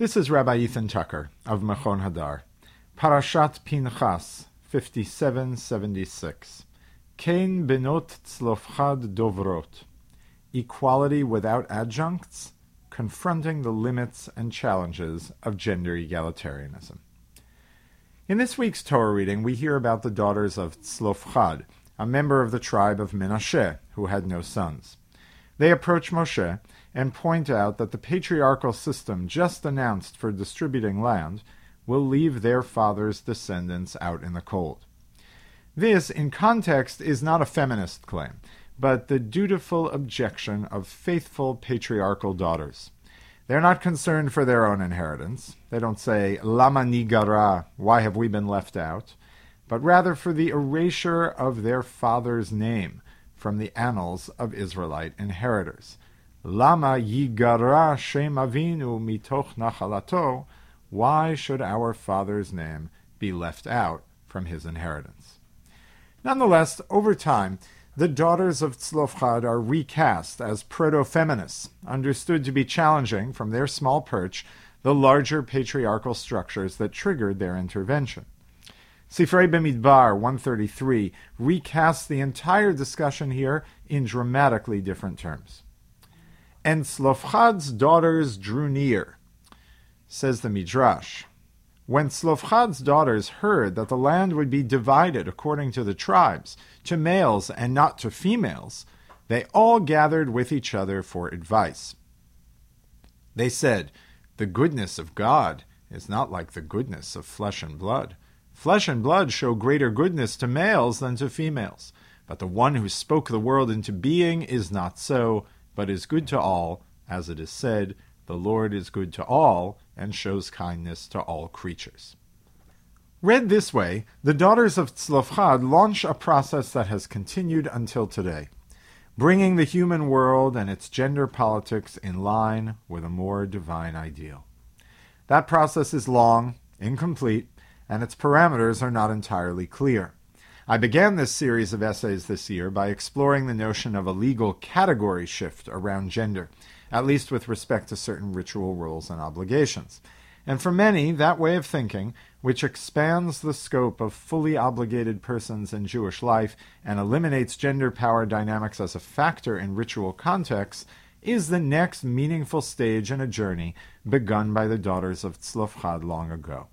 This is Rabbi Ethan Tucker of Mechon Hadar. Parashat Pinchas, 5776. Kein benot tzlofchad dovrot. Equality without adjuncts, confronting the limits and challenges of gender egalitarianism. In this week's Torah reading, we hear about the daughters of Tzlofchad, a member of the tribe of Menashe, who had no sons. They approach Moshe and point out that the patriarchal system just announced for distributing land will leave their father's descendants out in the cold. This, in context, is not a feminist claim, but the dutiful objection of faithful patriarchal daughters. They're not concerned for their own inheritance. They don't say, Lama nigara, why have we been left out? But rather for the erasure of their father's name from the annals of Israelite inheritors. Lama yigara shem avinu mitoch nachalato, why should our father's name be left out from his inheritance? Nonetheless, over time, the daughters of Tzlofchad are recast as proto-feminists, understood to be challenging from their small perch the larger patriarchal structures that triggered their intervention. Sifrei B'Midbar 133 recasts the entire discussion here in dramatically different terms. And Tzlofchad's daughters drew near, says the Midrash. When Tzlofchad's daughters heard that the land would be divided according to the tribes, to males and not to females, they all gathered with each other for advice. They said, "The goodness of God is not like the goodness of flesh and blood. Flesh and blood show greater goodness to males than to females. But the one who spoke the world into being is not so, but is good to all, as it is said, the Lord is good to all, and shows kindness to all creatures." Read this way, the daughters of Tzlofchad launch a process that has continued until today, bringing the human world and its gender politics in line with a more divine ideal. That process is long, incomplete, and its parameters are not entirely clear. I began this series of essays this year by exploring the notion of a legal category shift around gender, at least with respect to certain ritual rules and obligations. And for many, that way of thinking, which expands the scope of fully obligated persons in Jewish life and eliminates gender power dynamics as a factor in ritual contexts, is the next meaningful stage in a journey begun by the daughters of Tzlofchad long ago.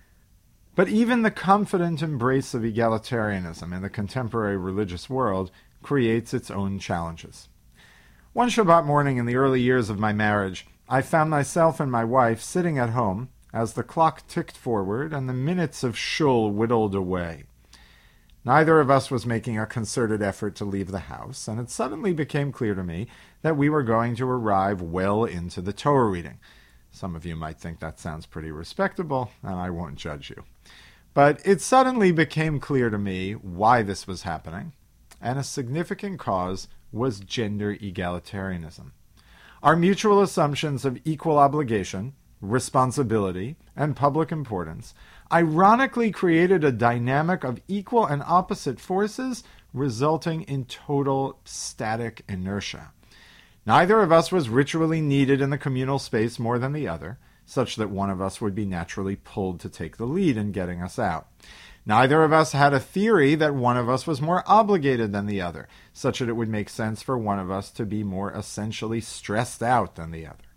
But even the confident embrace of egalitarianism in the contemporary religious world creates its own challenges. One Shabbat morning in the early years of my marriage, I found myself and my wife sitting at home as the clock ticked forward and the minutes of shul whittled away. Neither of us was making a concerted effort to leave the house, and it suddenly became clear to me that we were going to arrive well into the Torah reading. Some of you might think that sounds pretty respectable, and I won't judge you. But it suddenly became clear to me why this was happening, and a significant cause was gender egalitarianism. Our mutual assumptions of equal obligation, responsibility, and public importance ironically created a dynamic of equal and opposite forces, resulting in total static inertia. Neither of us was ritually needed in the communal space more than the other, such that one of us would be naturally pulled to take the lead in getting us out. Neither of us had a theory that one of us was more obligated than the other, such that it would make sense for one of us to be more essentially stressed out than the other.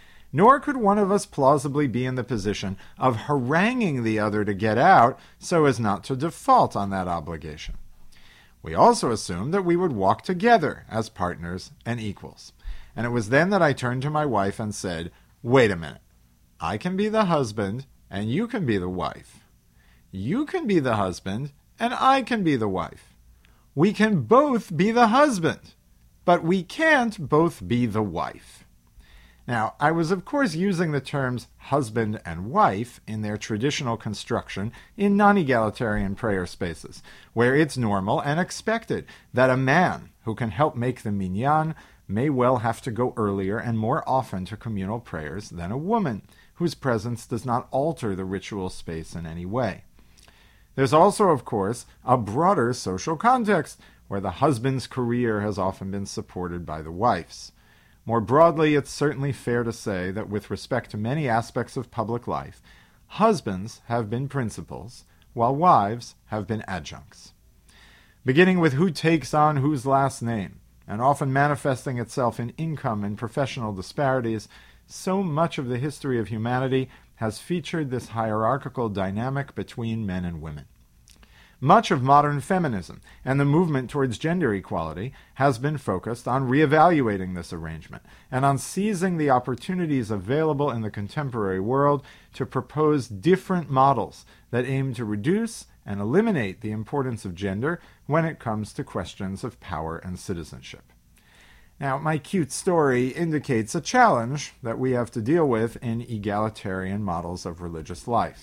Nor could one of us plausibly be in the position of haranguing the other to get out so as not to default on that obligation. We also assumed that we would walk together as partners and equals. And it was then that I turned to my wife and said, "Wait a minute. I can be the husband, and you can be the wife. You can be the husband, and I can be the wife. We can both be the husband, but we can't both be the wife." Now, I was of course using the terms husband and wife in their traditional construction in non-egalitarian prayer spaces, where it's normal and expected that a man who can help make the minyan may well have to go earlier and more often to communal prayers than a woman, whose presence does not alter the ritual space in any way. There's also, of course, a broader social context, where the husband's career has often been supported by the wife's. More broadly, it's certainly fair to say that with respect to many aspects of public life, husbands have been principals, while wives have been adjuncts. Beginning with who takes on whose last name, and often manifesting itself in income and professional disparities, so much of the history of humanity has featured this hierarchical dynamic between men and women. Much of modern feminism and the movement towards gender equality has been focused on reevaluating this arrangement and on seizing the opportunities available in the contemporary world to propose different models that aim to reduce and eliminate the importance of gender when it comes to questions of power and citizenship. Now, my cute story indicates a challenge that we have to deal with in egalitarian models of religious life.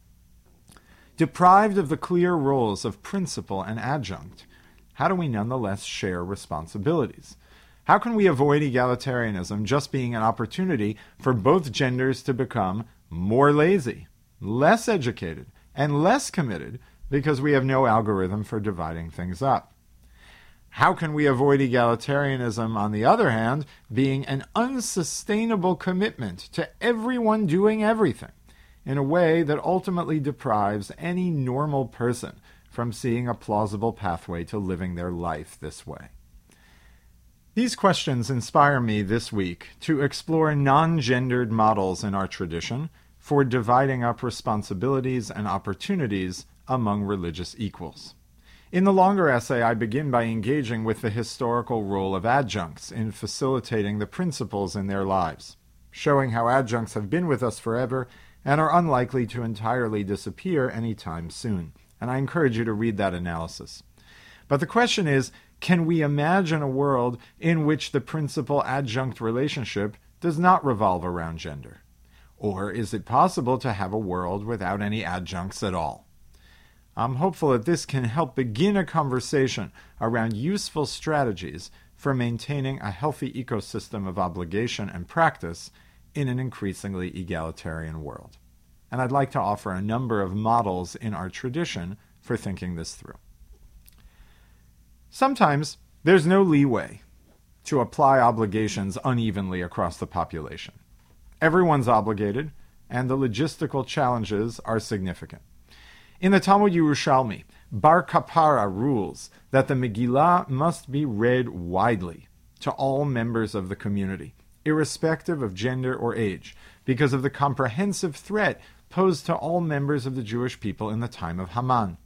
Deprived of the clear roles of principal and adjunct, how do we nonetheless share responsibilities? How can we avoid egalitarianism just being an opportunity for both genders to become more lazy, less educated, and less committed because we have no algorithm for dividing things up? How can we avoid egalitarianism, on the other hand, being an unsustainable commitment to everyone doing everything in a way that ultimately deprives any normal person from seeing a plausible pathway to living their life this way? These questions inspire me this week to explore non-gendered models in our tradition for dividing up responsibilities and opportunities among religious equals. In the longer essay, I begin by engaging with the historical role of adjuncts in facilitating the principles in their lives, showing how adjuncts have been with us forever and are unlikely to entirely disappear anytime soon. And I encourage you to read that analysis. But the question is, can we imagine a world in which the principal-adjunct relationship does not revolve around gender? Or is it possible to have a world without any adjuncts at all? I'm hopeful that this can help begin a conversation around useful strategies for maintaining a healthy ecosystem of obligation and practice in an increasingly egalitarian world. And I'd like to offer a number of models in our tradition for thinking this through. Sometimes there's no leeway to apply obligations unevenly across the population. Everyone's obligated, and the logistical challenges are significant. In the Talmud Yerushalmi, Bar Kapara rules that the Megillah must be read widely to all members of the community, irrespective of gender or age, because of the comprehensive threat posed to all members of the Jewish people in the time of Haman.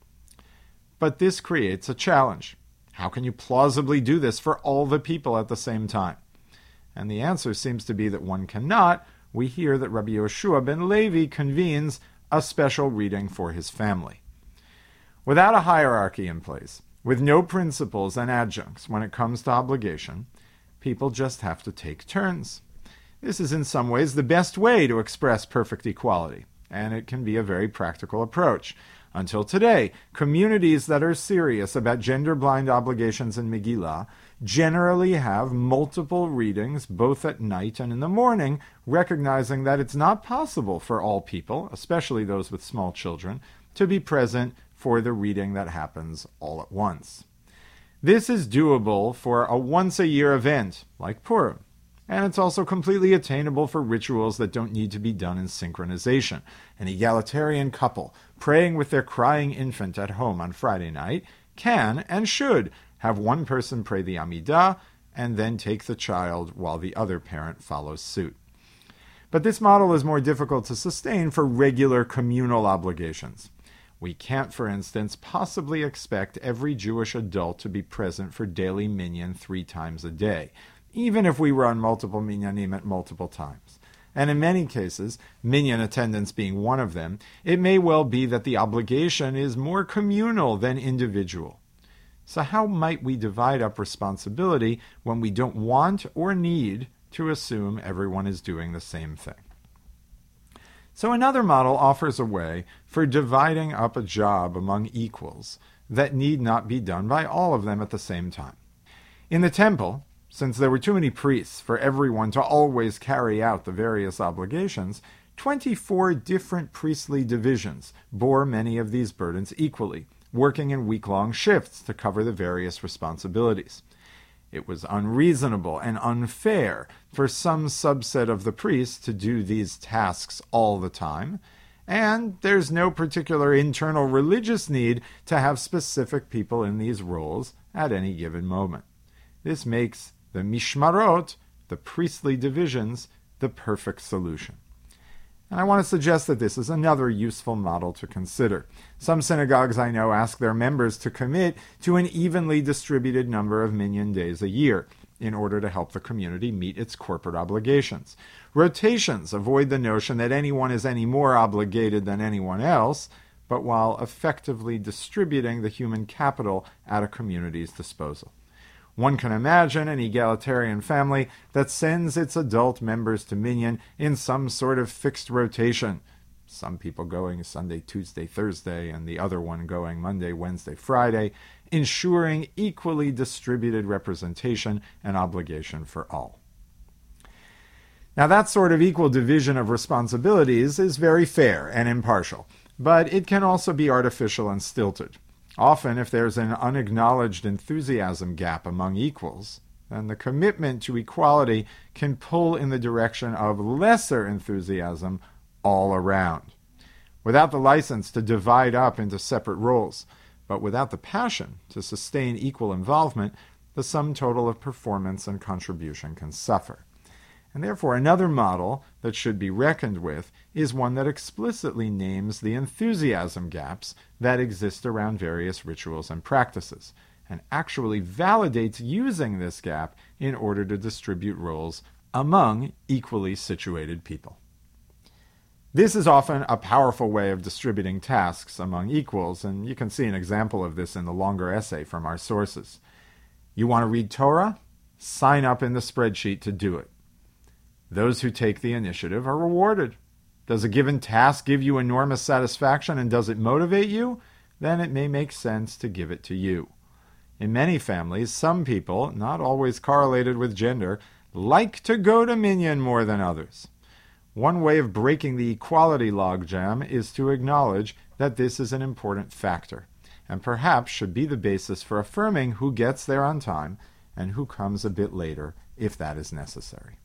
But this creates a challenge. How can you plausibly do this for all the people at the same time? And the answer seems to be that one cannot. We hear that Rabbi Yoshua ben Levi convenes a special reading for his family. Without a hierarchy in place, with no principals and adjuncts when it comes to obligation, people just have to take turns. This is in some ways the best way to express perfect equality, and it can be a very practical approach. Until today, communities that are serious about gender-blind obligations in Megillah generally have multiple readings both at night and in the morning, recognizing that it's not possible for all people, especially those with small children, to be present for the reading that happens all at once. This is doable for a once-a-year event like Purim, and it's also completely attainable for rituals that don't need to be done in synchronization. An egalitarian couple praying with their crying infant at home on Friday night can and should have one person pray the Amidah and then take the child while the other parent follows suit. But this model is more difficult to sustain for regular communal obligations. We can't, for instance, possibly expect every Jewish adult to be present for daily minyan 3 times a day, even if we run multiple minyanim at multiple times. And in many cases, minyan attendance being one of them, it may well be that the obligation is more communal than individual. So how might we divide up responsibility when we don't want or need to assume everyone is doing the same thing? So another model offers a way for dividing up a job among equals that need not be done by all of them at the same time. In the temple, since there were too many priests for everyone to always carry out the various obligations, 24 different priestly divisions bore many of these burdens equally, working in week-long shifts to cover the various responsibilities. It was unreasonable and unfair for some subset of the priests to do these tasks all the time, and there's no particular internal religious need to have specific people in these roles at any given moment. This makes the mishmarot, the priestly divisions, the perfect solution. And I want to suggest that this is another useful model to consider. Some synagogues I know ask their members to commit to an evenly distributed number of minyan days a year in order to help the community meet its corporate obligations. Rotations avoid the notion that anyone is any more obligated than anyone else, but while effectively distributing the human capital at a community's disposal. One can imagine an egalitarian family that sends its adult members to minyan in some sort of fixed rotation, some people going Sunday, Tuesday, Thursday, and the other one going Monday, Wednesday, Friday, ensuring equally distributed representation and obligation for all. Now, that sort of equal division of responsibilities is very fair and impartial, but it can also be artificial and stilted. Often, if there's an unacknowledged enthusiasm gap among equals, then the commitment to equality can pull in the direction of lesser enthusiasm all around. Without the license to divide up into separate roles, but without the passion to sustain equal involvement, the sum total of performance and contribution can suffer. And therefore, another model that should be reckoned with is one that explicitly names the enthusiasm gaps that exist around various rituals and practices, and actually validates using this gap in order to distribute roles among equally situated people. This is often a powerful way of distributing tasks among equals, and you can see an example of this in the longer essay from our sources. You want to read Torah? Sign up in the spreadsheet to do it. Those who take the initiative are rewarded. Does a given task give you enormous satisfaction and does it motivate you? Then it may make sense to give it to you. In many families, some people, not always correlated with gender, like to go to minyan more than others. One way of breaking the equality logjam is to acknowledge that this is an important factor, and perhaps should be the basis for affirming who gets there on time and who comes a bit later if that is necessary.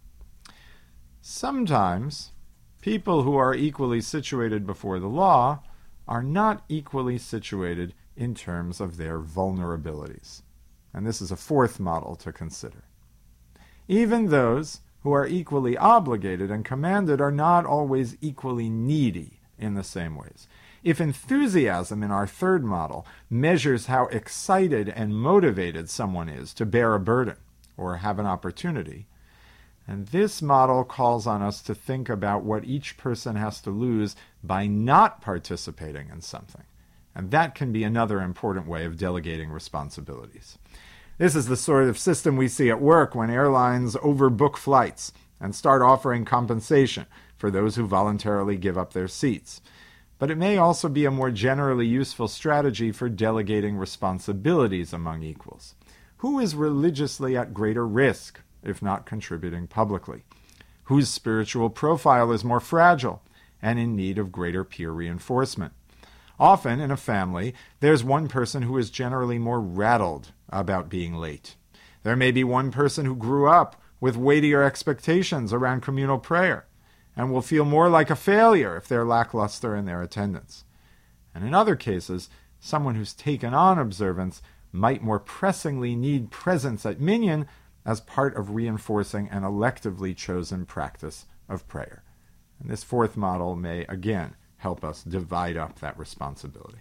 Sometimes, people who are equally situated before the law are not equally situated in terms of their vulnerabilities. And this is a fourth model to consider. Even those who are equally obligated and commanded are not always equally needy in the same ways. If enthusiasm in our third model measures how excited and motivated someone is to bear a burden or have an opportunity, and this model calls on us to think about what each person has to lose by not participating in something. And that can be another important way of delegating responsibilities. This is the sort of system we see at work when airlines overbook flights and start offering compensation for those who voluntarily give up their seats. But it may also be a more generally useful strategy for delegating responsibilities among equals. Who is religiously at greater risk if not contributing publicly? Whose spiritual profile is more fragile and in need of greater peer reinforcement? Often, in a family, there's one person who is generally more rattled about being late. There may be one person who grew up with weightier expectations around communal prayer and will feel more like a failure if they're lackluster in their attendance. And in other cases, someone who's taken on observance might more pressingly need presence at minyan as part of reinforcing an electively chosen practice of prayer. And this fourth model may, again, help us divide up that responsibility.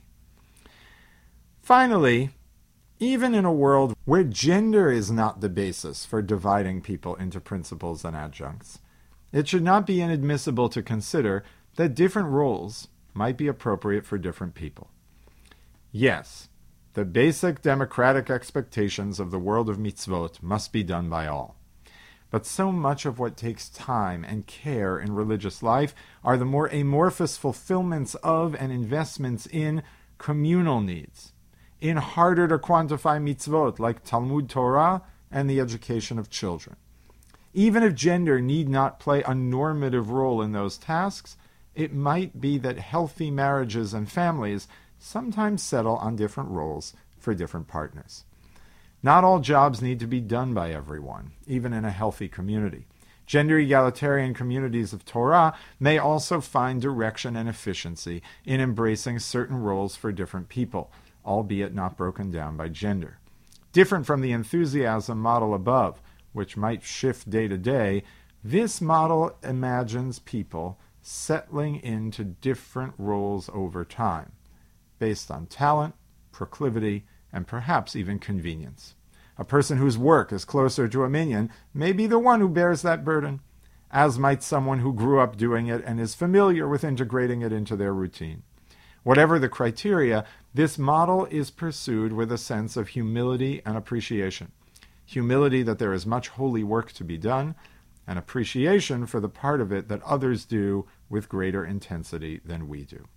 Finally, even in a world where gender is not the basis for dividing people into principals and adjuncts, it should not be inadmissible to consider that different roles might be appropriate for different people. Yes, the basic democratic expectations of the world of mitzvot must be done by all. But so much of what takes time and care in religious life are the more amorphous fulfillments of and investments in communal needs, in harder to quantify mitzvot like Talmud Torah and the education of children. Even if gender need not play a normative role in those tasks, it might be that healthy marriages and families sometimes settle on different roles for different partners. Not all jobs need to be done by everyone, even in a healthy community. Gender egalitarian communities of Torah may also find direction and efficiency in embracing certain roles for different people, albeit not broken down by gender. Different from the enthusiasm model above, which might shift day to day, this model imagines people settling into different roles over time, based on talent, proclivity, and perhaps even convenience. A person whose work is closer to a minyan may be the one who bears that burden, as might someone who grew up doing it and is familiar with integrating it into their routine. Whatever the criteria, this model is pursued with a sense of humility and appreciation. Humility that there is much holy work to be done, and appreciation for the part of it that others do with greater intensity than we do.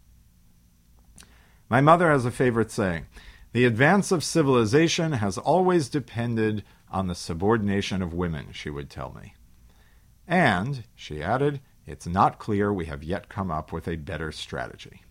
My mother has a favorite saying: "The advance of civilization has always depended on the subordination of women," she would tell me. And, she added, "it's not clear we have yet come up with a better strategy."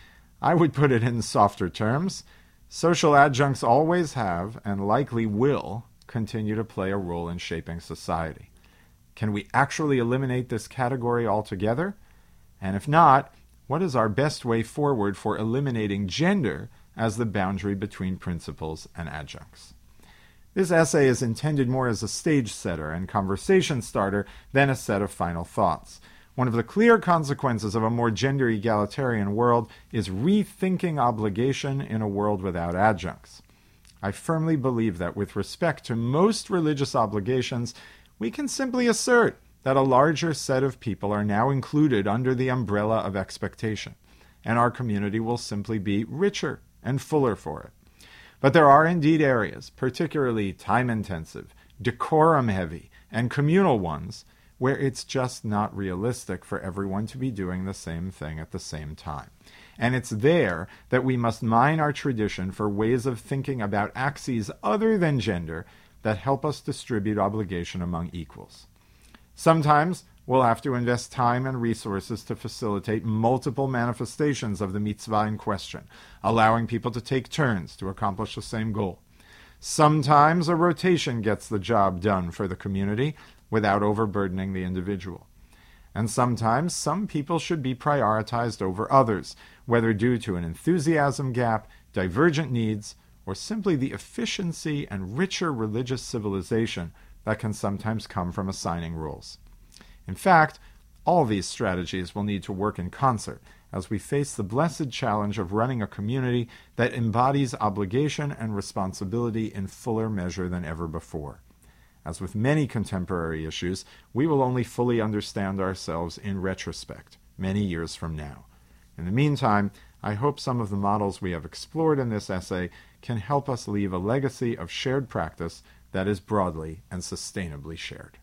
I would put it in softer terms. Social adjuncts always have, and likely will, continue to play a role in shaping society. Can we actually eliminate this category altogether? And if not, what is our best way forward for eliminating gender as the boundary between principals and adjuncts? This essay is intended more as a stage setter and conversation starter than a set of final thoughts. One of the clear consequences of a more gender egalitarian world is rethinking obligation in a world without adjuncts. I firmly believe that with respect to most religious obligations, we can simply assert that a larger set of people are now included under the umbrella of expectation, and our community will simply be richer and fuller for it. But there are indeed areas, particularly time-intensive, decorum-heavy, and communal ones, where it's just not realistic for everyone to be doing the same thing at the same time. And it's there that we must mine our tradition for ways of thinking about axes other than gender that help us distribute obligation among equals. Sometimes we'll have to invest time and resources to facilitate multiple manifestations of the mitzvah in question, allowing people to take turns to accomplish the same goal. Sometimes a rotation gets the job done for the community without overburdening the individual. And sometimes some people should be prioritized over others, whether due to an enthusiasm gap, divergent needs, or simply the efficiency and richer religious civilization that can sometimes come from assigning roles. In fact, all these strategies will need to work in concert as we face the blessed challenge of running a community that embodies obligation and responsibility in fuller measure than ever before. As with many contemporary issues, we will only fully understand ourselves in retrospect, many years from now. In the meantime, I hope some of the models we have explored in this essay can help us leave a legacy of shared practice that is broadly and sustainably shared.